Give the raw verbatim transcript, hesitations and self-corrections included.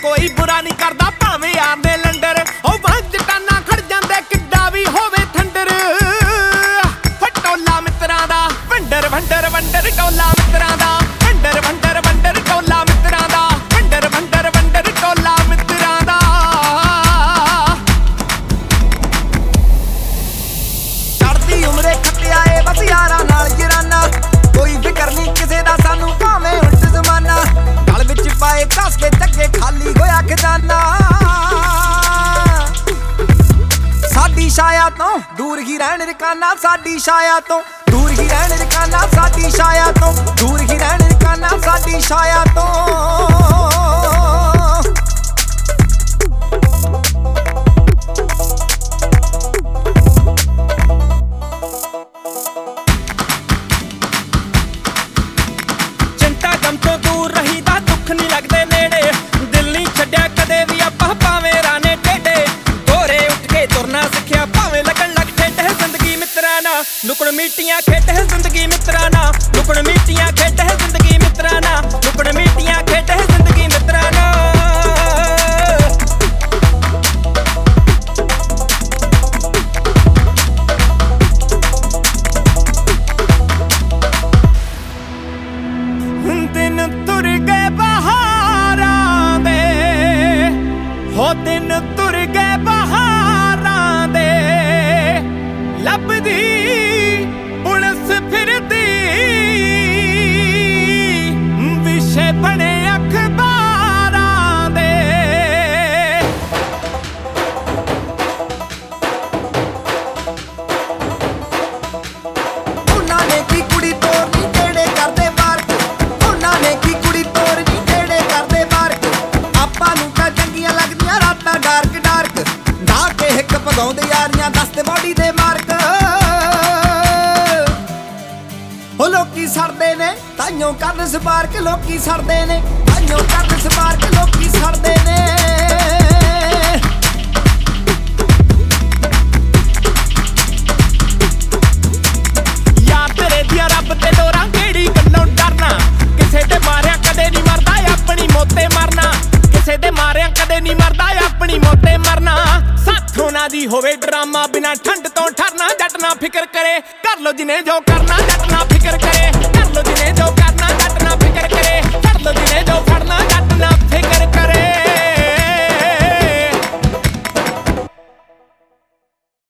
कोई बुरा नहीं करदा भावें यार दे लंडर ओ वंज टाना खड़ जांदे किड्डा भी होवे थंडर फटोला मित्रां दा वंडर वंडर वंडर टोला मित्रां दा वंडर वंडर वंडर टोला मित्रां दा वंडर वंडर वंडर टोला मित्रां दा चढ़दी उमरे खट्टिया ए बस यारां नाल जराना कोई फिकर नहीं किसे दा सानू भावें उल्ट जमाना गल विच पाए कस के चक्के खाली होया खजाना साडी छाया तो दूर ही रहन रकाना साडी छाया तो दूर ही रहन रकाना साडी छाया तो दूर ही रहन रकाना साडी छाया तो चिंता गम तो दूर रही दा दुख नहीं लगदे नेड़े दिल नहीं छड्डिया कदे भी आपां भावें राने टेढ़े गोरे उठ के तुरना सिक्खिया भावें लगन लग ठेडे जिंदगी मित्रां ना लुकड़ मीटियां खेडे जिंदगी मित्रां ना लुकड़ मीटियां खेडे जिंदगी मित्रां ना लुकड़ मीटियां खेडे जिंदगी मित्रां ना दिन तुर गए बहारां दे हो दिन तुर गए बहारां दे लभदी पुलिस फिरदी विषे बने अखबारां दे उन्हां ने की कुड़ी तोड़नी जेड़े करदे मार्क उन्हां ने की कुड़ी तोड़नी जेड़े करदे मार्क आपां नूं तां चंगियां लगदियां रातां डार्क डार्क ढा के हिक भगाउंदे यारियां दसदे बॉडी दे मार्क हो लोकी सड़दे ने ताइयों करन स्पार्क लोकी सड़दे ने ताइयों करन स्पार्क लोकी सड़दे ने यार तेरे दिया रब ते डोरा केड़ी गल्लों डरना किसे दे मारिया कदे नहीं मरदा अपनी मोते मरना किसे दे मारिया कदे नहीं मरदा अपनी मोते मरना साथों ना दी होवे ड्रामा बिना ठंड तो ठरना जट ना फिकर करे कर लो जिन्हें जो करना जट ना फिकर करे कर लो जिन्हें जो करना